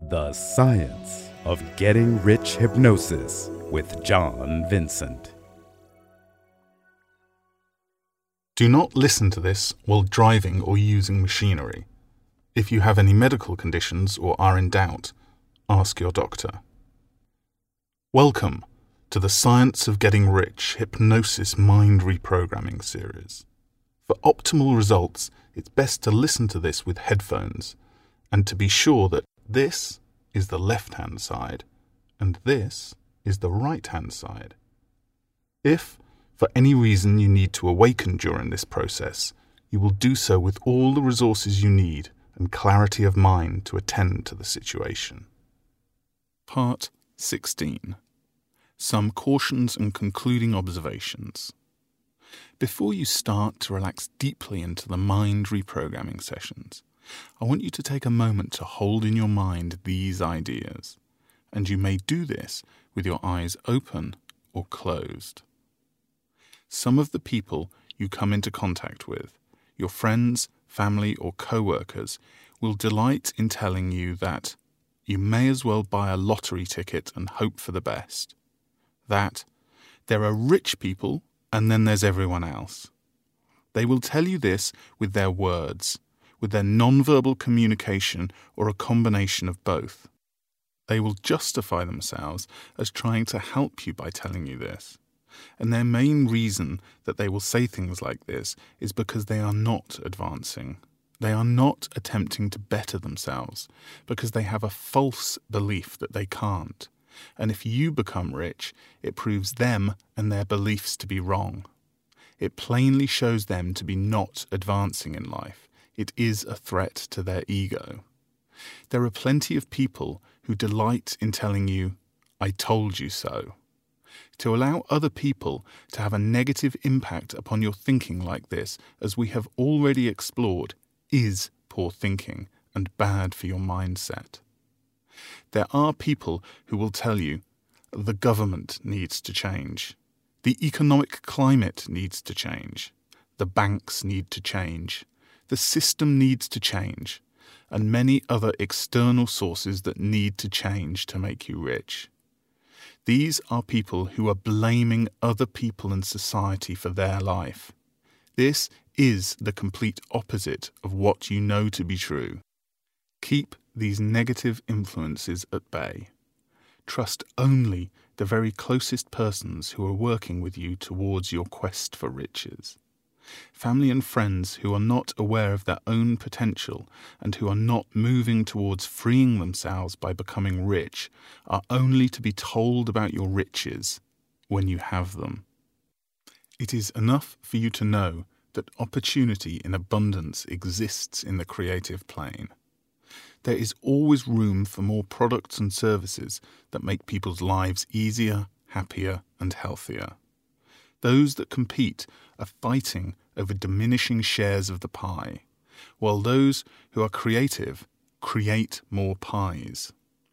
The Science of Getting Rich Hypnosis with John Vincent. Do not listen to this while driving or using machinery. If you have any medical conditions or are in doubt, ask your doctor. Welcome to the Science of Getting Rich Hypnosis Mind Reprogramming series. For optimal results, it's best to listen to this with headphones and to be sure that this is the left-hand side and this is the right-hand side. If, for any reason, you need to awaken during this process, you will do so with all the resources you need and clarity of mind to attend to the situation. Part 16. Some cautions and concluding observations. Before you start to relax deeply into the mind reprogramming sessions, I want you to take a moment to hold in your mind these ideas, and you may do this with your eyes open or closed. Some of the people you come into contact with, your friends, family or co-workers, will delight in telling you that you may as well buy a lottery ticket and hope for the best. That there are rich people and then there's everyone else. They will tell you this with their words, with their non-verbal communication or a combination of both. They will justify themselves as trying to help you by telling you this. And their main reason that they will say things like this is because they are not advancing. They are not attempting to better themselves because they have a false belief that they can't. And if you become rich, it proves them and their beliefs to be wrong. It plainly shows them to be not advancing in life. It is a threat to their ego. There are plenty of people who delight in telling you, "I told you so." To allow other people to have a negative impact upon your thinking like this, as we have already explored, is poor thinking and bad for your mindset. There are people who will tell you, the government needs to change, the economic climate needs to change, the banks need to change, the system needs to change, and many other external sources that need to change to make you rich. These are people who are blaming other people in society for their life. This is the complete opposite of what you know to be true. Keep these negative influences at bay. Trust only the very closest persons who are working with you towards your quest for riches. Family and friends who are not aware of their own potential and who are not moving towards freeing themselves by becoming rich are only to be told about your riches when you have them. It is enough for you to know that opportunity in abundance exists in the creative plane. There is always room for more products and services that make people's lives easier, happier, and healthier. Those that compete are fighting over diminishing shares of the pie, while those who are creative create more pies.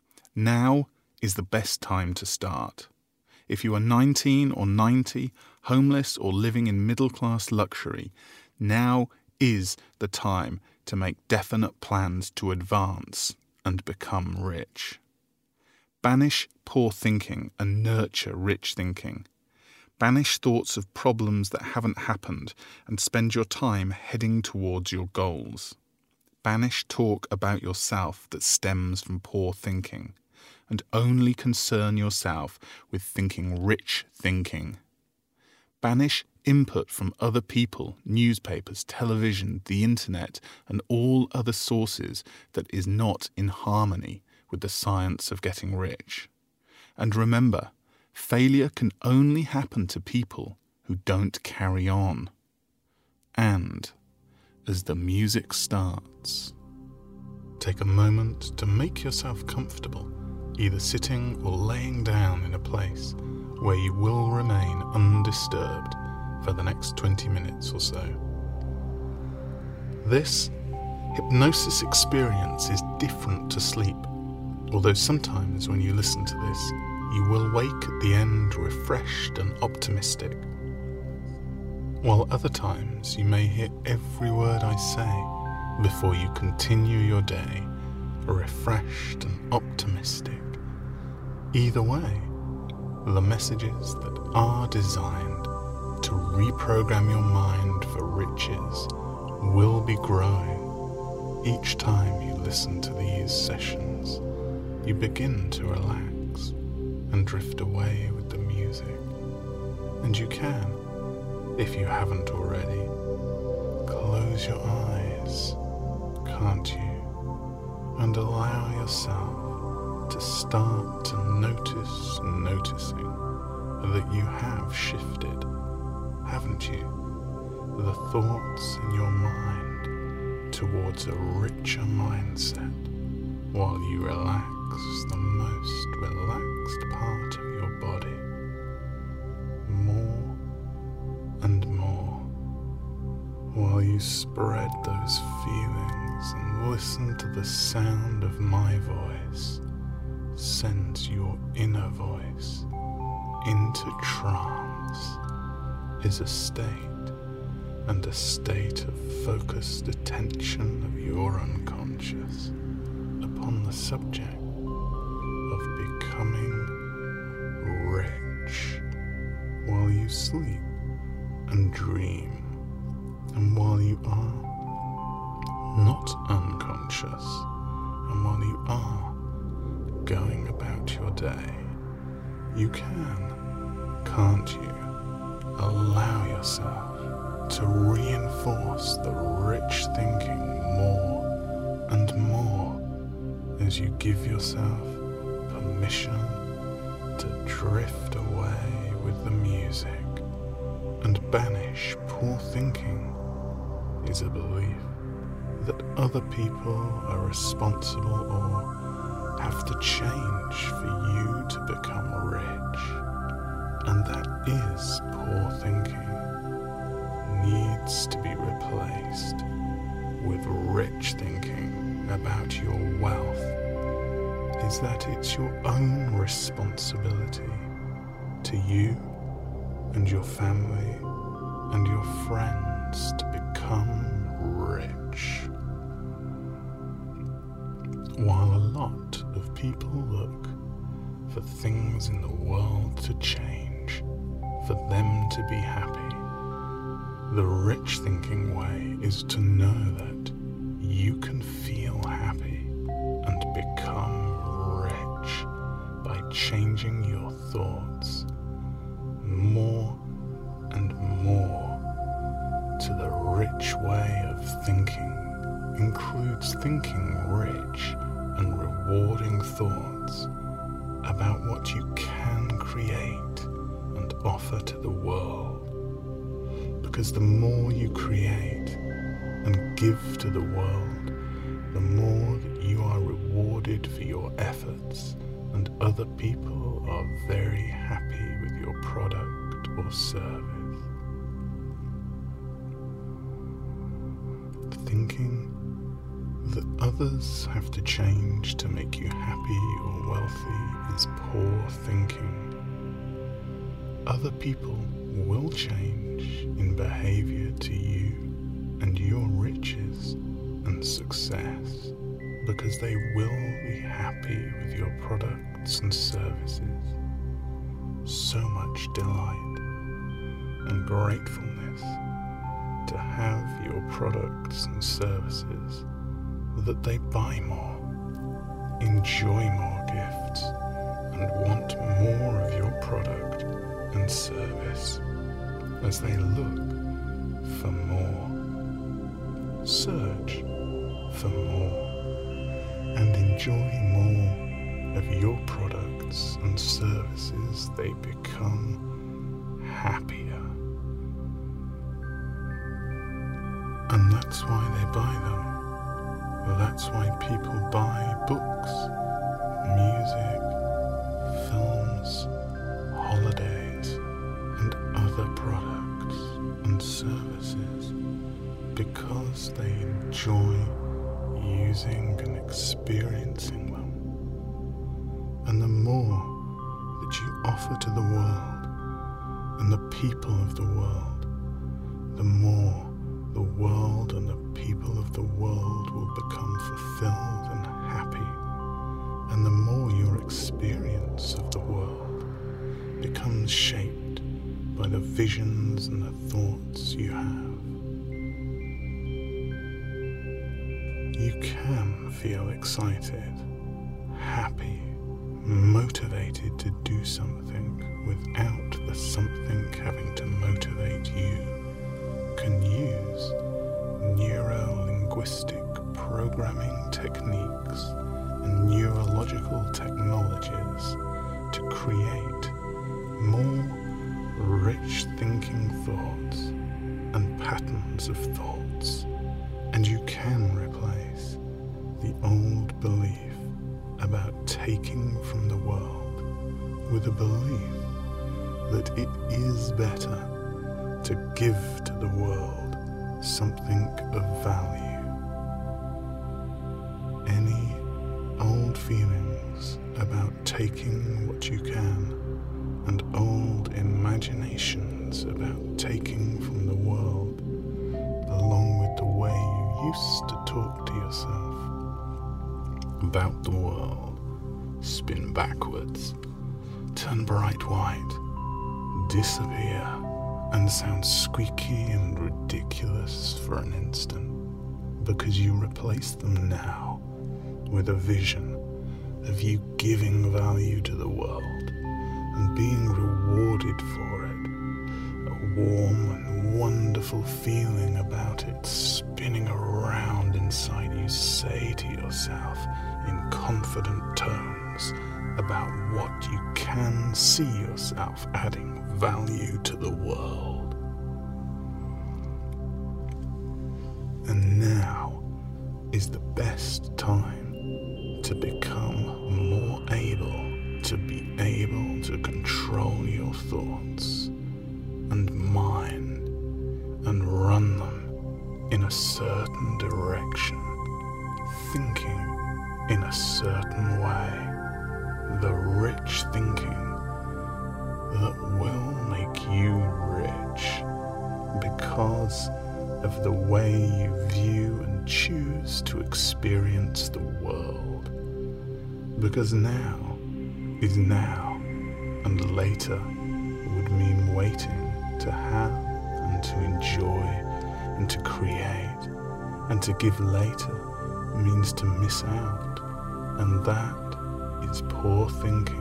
Now is the best time to start. If you are 19 or 90, homeless or living in middle-class luxury, now is the time to make definite plans to advance and become rich. Banish poor thinking and nurture rich thinking. Banish thoughts of problems that haven't happened and spend your time heading towards your goals. Banish talk about yourself that stems from poor thinking, and only concern yourself with thinking rich thinking. Banish input from other people, newspapers, television, the internet, and all other sources that is not in harmony with the science of getting rich. And remember, failure can only happen to people who don't carry on. And as the music starts, take a moment to make yourself comfortable, either sitting or laying down in a place where you will remain undisturbed for the next 20 minutes or so. This hypnosis experience is different to sleep, although sometimes when you listen to this, you will wake at the end refreshed and optimistic, while other times you may hear every word I say before you continue your day refreshed and optimistic. Either way, the messages that are designed to reprogram your mind for riches will be growing. Each time you listen to these sessions, you begin to relax and drift away with the music. And you can, if you haven't already, close your eyes, can't you? And allow yourself to start to notice noticing that you have shifted, haven't you? The thoughts in your mind towards a richer mindset while you relax the most relaxed part of your body more and more, while you spread those feelings and listen to the sound of my voice. Sense your inner voice into trance is a state, and a state of focused attention of your unconscious upon the subject of becoming rich while you sleep and dream, and while you are not unconscious, and while you are going about your day. You can, can't you, allow yourself to reinforce the rich thinking more and more as you give yourself permission to drift away with the music. And banish poor thinking is a belief that other people are responsible or have to change for you to become rich, and that is poor thinking. Needs to be replaced with rich thinking about your wealth. Is that it's your own responsibility to you and your family and your friends to become rich. While a lot of people look for things in the world to change, for them to be happy, the rich thinking way is to know that you can feel happy and become rich by changing your thoughts more and more to the rich way of thinking. Includes thinking rich and rewarding thoughts about what you can create and offer to the world. Because the more you create and give to the world, the more that you are rewarded for your efforts, and other people are very happy with your product or service. Thinking that others have to change to make you happy or wealthy is poor thinking. Other people will change in behavior to you and your riches and success because they will be happy with your products and services. So much delight and gratefulness to have your products and services that they buy more, enjoy more gifts, and want more of your product and service as they look for more, search for more, and enjoy more of your products and services. They become happier. And that's why they buy them. That's why people buy books, music, films, holidays, and other products and services, because they enjoy using and experiencing them. And the more that you offer to the world and the people of the world, the more the world and the people of the world will become fulfilled and happy, and the more your experience of the world becomes shaped by the visions and the thoughts you have. You can feel excited, happy, motivated to do something without the something having to motivate you. Can use neuro-linguistic programming techniques and neurological technologies to create more rich thinking thoughts and patterns of thoughts, and you can replace the old belief about taking from the world with a belief that it is better to give to the world something of value. Any old feelings about taking what you can, and old imaginations about taking from the world, along with the way you used to talk to yourself about the world, spin backwards, turn bright white, disappear, and sound squeaky and ridiculous for an instant, because you replace them now with a vision of you giving value to the world and being rewarded for it, a warm and wonderful feeling about it spinning around inside you. Say to yourself in confident tones about what you can see yourself adding value to the world. And now is the best time to become more able to control your thoughts and mind and run them in a certain direction, thinking in a certain way, the rich thinking that will make you rich because of the way you view and choose to experience the world. Because now is now, and later would mean waiting to have and to enjoy and to create, and to give later means to miss out, and that is poor thinking.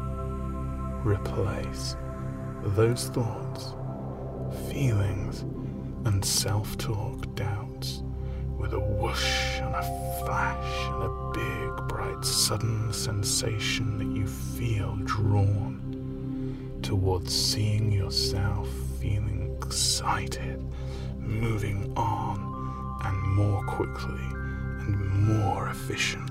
Replace those thoughts, feelings, and self-talk doubts with a whoosh and a flash and a big, bright, sudden sensation that you feel drawn towards seeing yourself feeling excited, moving on and more quickly and more efficiently.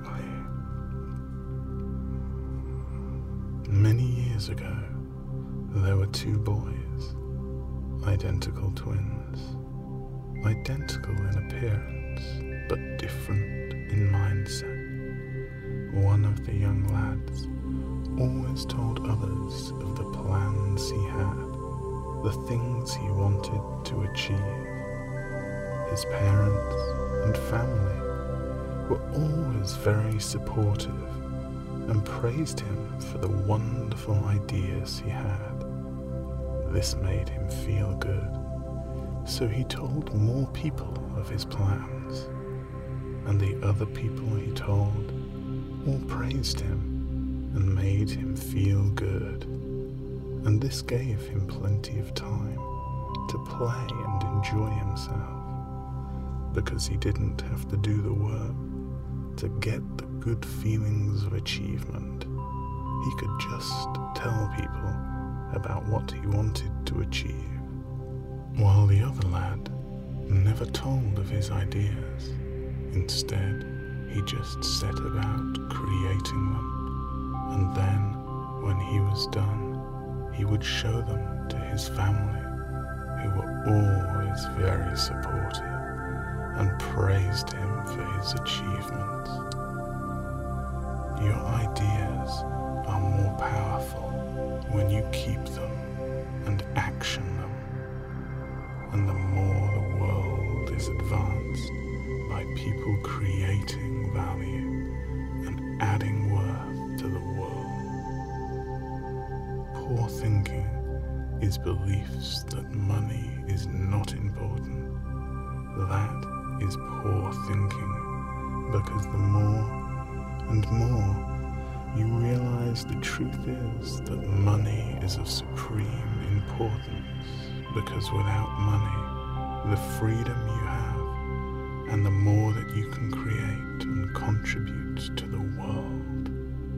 Many years ago, there were two boys, identical twins, identical in appearance, but different in mindset. One of the young lads always told others of the plans he had, the things he wanted to achieve. His parents and family were always very supportive and praised him for the wonderful ideas he had. This made him feel good, so he told more people of his plans, and the other people he told all praised him and made him feel good, and this gave him plenty of time to play and enjoy himself, because he didn't have to do the work to get the good feelings of achievement. He could just tell people about what he wanted to achieve, while the other lad never told of his ideas. Instead, he just set about creating them, and then, when he was done, he would show them to his family, who were always very supportive and praised him for his achievements. Your ideas are more powerful when you keep them and action them, and the more the world is advanced by people creating value poor thinking is beliefs that money is not important. That is poor thinking, because the more and more you realize the truth is that money is of supreme importance, because without money, the freedom you have and the more that you can create and contribute to the world.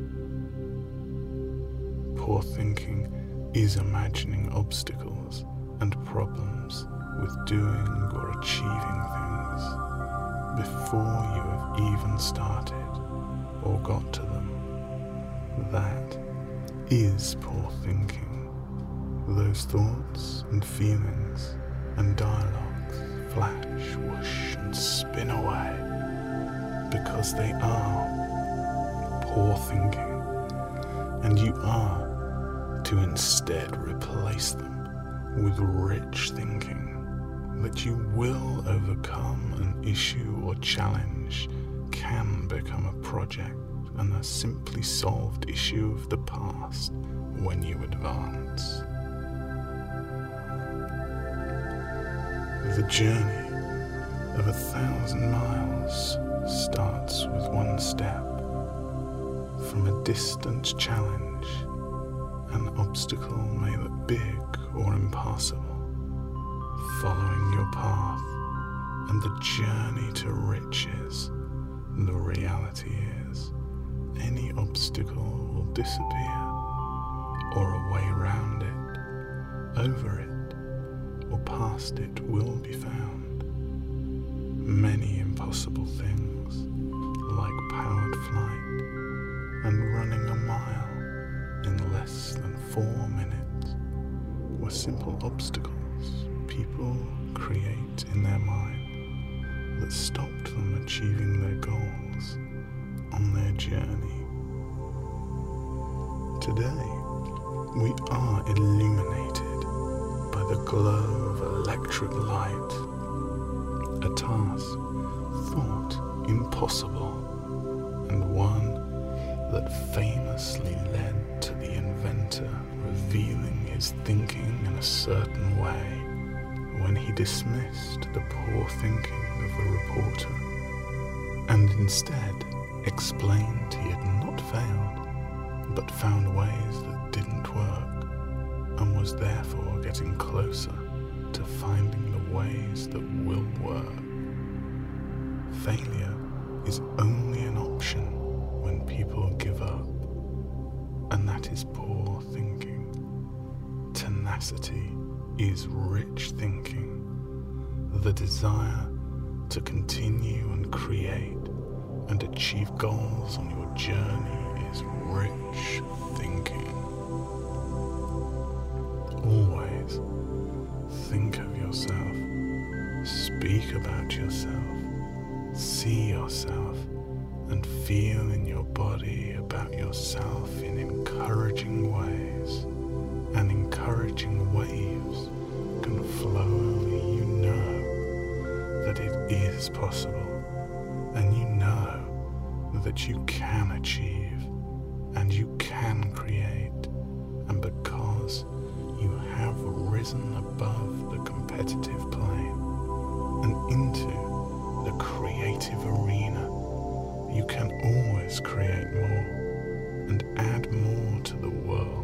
Poor thinking is imagining obstacles and problems with doing or achieving things before you have even started or got to them. That is poor thinking. Those thoughts and feelings and dialogues flash, whoosh, and spin away because they are poor thinking, and you are to instead replace them with rich thinking, that you will overcome an issue or challenge can become a project and a simply solved issue of the past when you advance. The journey of 1,000 miles starts with one step. From a distant challenge, an obstacle may look big or impassable. Following your path and the journey to riches, the reality is any obstacle will disappear, or a way round it, over it, or past it will be found. Many impossible things, like powered flight and running a mile in less than 4 minutes, were simple obstacles people create in their mind that stopped them achieving their goals on their journey. Today, we are illuminated by the glow of electric light, a task thought impossible, and one that famously led to the inventor revealing his thinking in a certain way when he dismissed the poor thinking of a reporter, and instead explained he had not failed, but found ways that didn't work, and was therefore getting closer to finding the ways that will work. Failure is only an option when people give up, and that is poor thinking. Tenacity is rich thinking. The desire to continue and create and achieve goals on your journey is rich thinking. Always think of yourself, speak about yourself, see yourself, and feel in your body about yourself in encouraging ways. And encouraging waves can flow only you know that it is possible, and you know that you can achieve, and you can create, and because you have risen above the competitive plane and into the creative arena, you can always create more and add more to the world.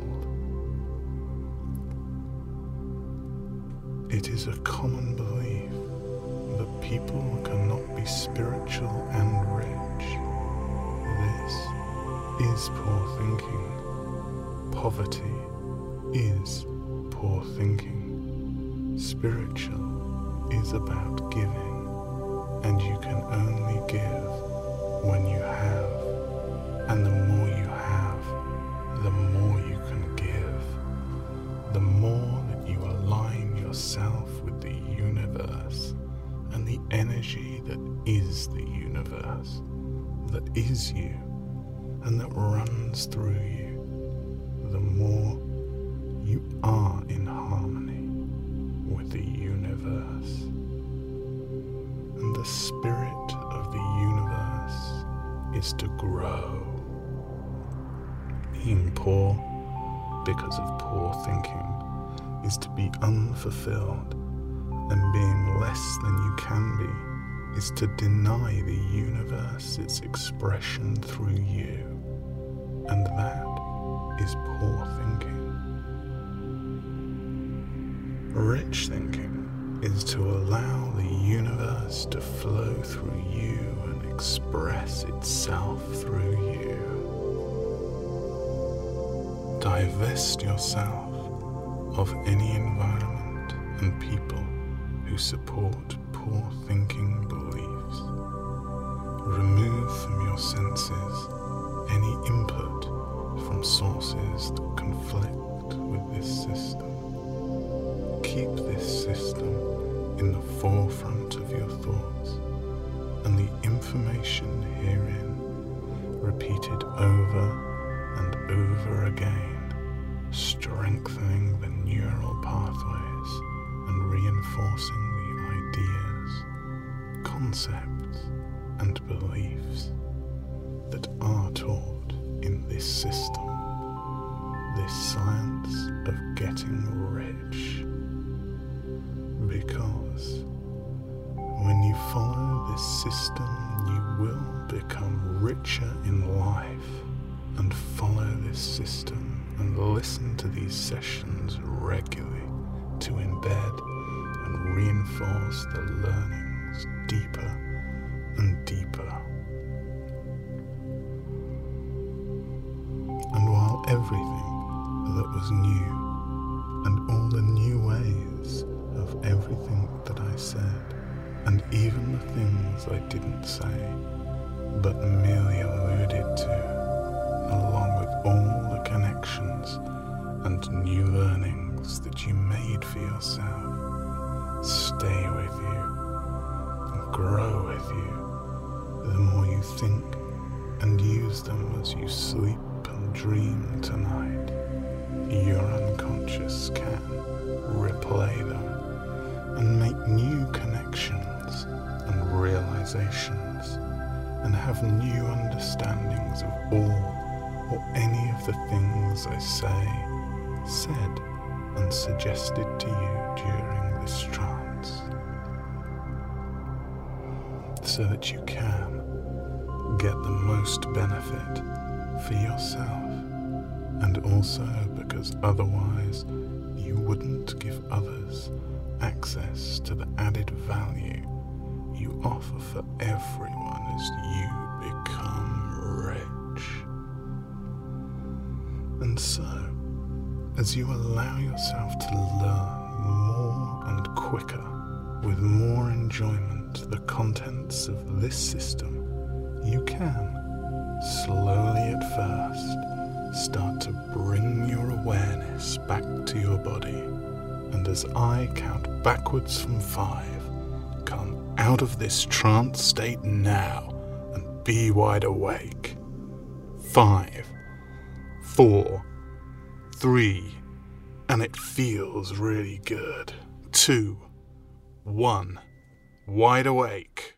It is a common belief that people cannot be spiritual and rich. This is poor thinking. Poverty is poor thinking. Spiritual is about giving, and you can only give when you have, and the more you have, the more you can give. The more that you align yourself with the universe and the energy that is the universe, that is you, and that runs through you, the more you are in harmony with the universe. And the spirit of the universe is to grow. Being poor because of poor thinking is to be unfulfilled, and being less than you can be is to deny the universe its expression through you, and that is poor thinking. Rich thinking is to allow the universe to flow through you and express itself through you. Divest yourself of any environment and people who support poor thinking beliefs. Remove from your senses any input from sources that conflict with this system. Keep this system in the forefront of your thoughts, and the information herein repeated over and over again, strengthening the neural pathways and reinforcing the ideas, concepts, and beliefs that are taught in this system, this science of getting rich. Because when you follow this system, you will become richer in life, and follow this system and listen to these sessions regularly to embed and reinforce the learnings deeper and deeper. And while everything that was new, and all the new ways of everything that I said, and even the things I didn't say, but merely alluded to, along with all the connections and new learnings that you made for yourself, stay with you and grow with you the more you think and use them as you sleep and dream tonight. Your unconscious can replay them and make new connections and realizations, and have new understandings of all or any of the things I say, said, and suggested to you during this trance, so that you can get the most benefit for yourself, and also because otherwise you wouldn't give others access to the added value you offer for everyone as you become rich. And so, as you allow yourself to learn more and quicker, with more enjoyment, the contents of this system, you can, slowly at first, start to bring your awareness back to your body. And as I count backwards from 5, come out of this trance state now and be wide awake. 5, 4, 3, and it feels really good. 2, 1, wide awake.